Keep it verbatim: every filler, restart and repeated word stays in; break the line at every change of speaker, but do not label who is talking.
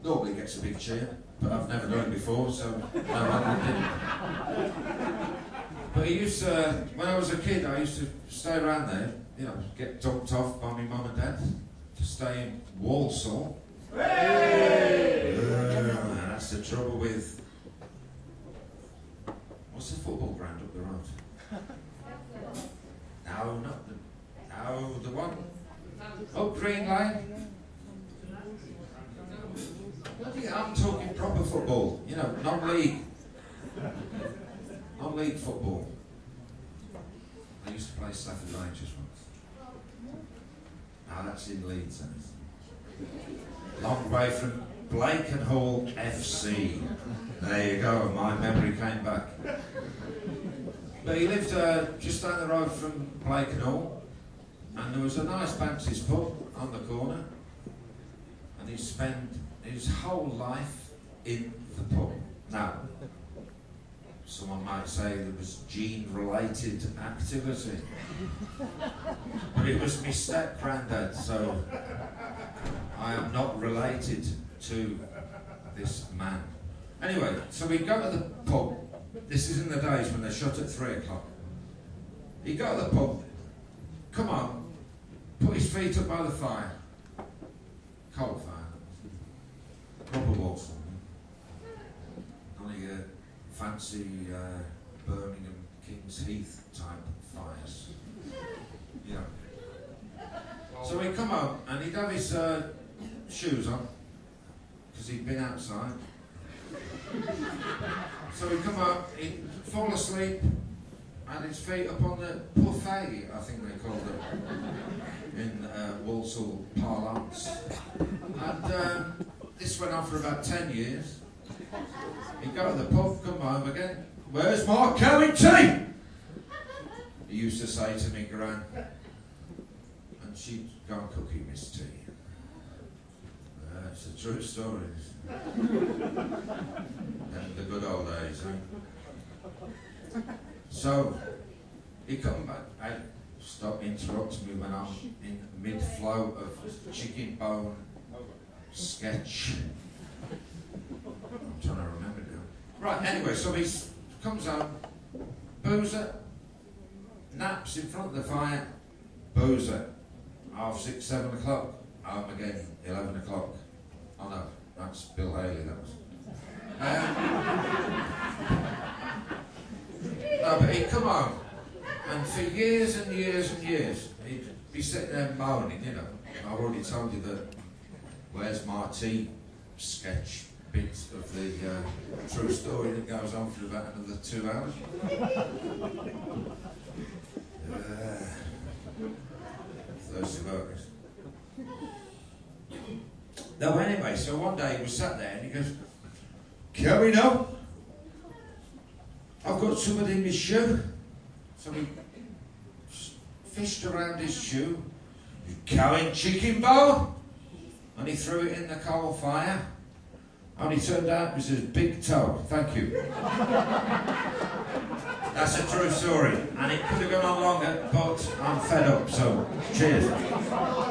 Normally gets a big cheer, but I've never done it before, so no one did. But he used to, when I was a kid, I used to stay around there, you know, get dumped off by my mum and dad to stay in Walsall. Hey! Uh, that's the trouble with... What's the football ground up the road? No, not the... No, the one... Oh, Green Lane. Bloody, I'm talking proper football, you know, non-league. Non-league football. I used to play Stafford Rangers once. Now that's in Leeds, then. Long way from Blakenhall F C. There you go, my memory came back. But he lived uh, just down the road from Blakenhall, and there was a nice Banksy's pub on the corner, and he spent his whole life in the pub. Now, someone might say there was gene-related activity, but it was my step-granddad, so I am not related to this man. Anyway, so we go to the pub. This is in the days when they shut at three o'clock. He go to the pub, come on, put his feet up by the fire. Cold fire. Proper Walsall. Not a uh, fancy uh, Birmingham King's Heath type fires. You know. So he'd come home and he'd have his uh, shoes on, because he'd been outside. So he'd come home, he'd fall asleep, and his feet up on the buffet, I think they called it, in uh, Walsall parlance. And um, this went on for about ten years. He'd go to the pub, come home again. Where's my Kelly tea? He used to say to me, Gran, and she'd go and cook him his tea. Uh, it's a true story. And the good old days, eh? So, he come back. I stop interrupting me when I'm in mid-flow of chicken bone sketch. I'm trying to remember now. Right, anyway, so he comes home, boozer, naps in front of the fire, boozer, half six, seven o'clock, home again, eleven o'clock. Oh no, that's Bill Haley, that was. Um, no, but he'd come home, and for years and years and years, he'd be sitting there moaning, you know. I've already told you that Where's My Tea sketch bits of the uh, true story that goes on for about another two hours. Uh, thirsty workers. No, anyway, so one day he was sat there and he goes, "Coming up, I've got something in my shoe." So he fished around his shoe, "Cowing chicken bone?" And he threw it in the coal fire. And he turned out it was his big toe. Thank you. That's a true story. And it could have gone on longer, but I'm fed up, so cheers.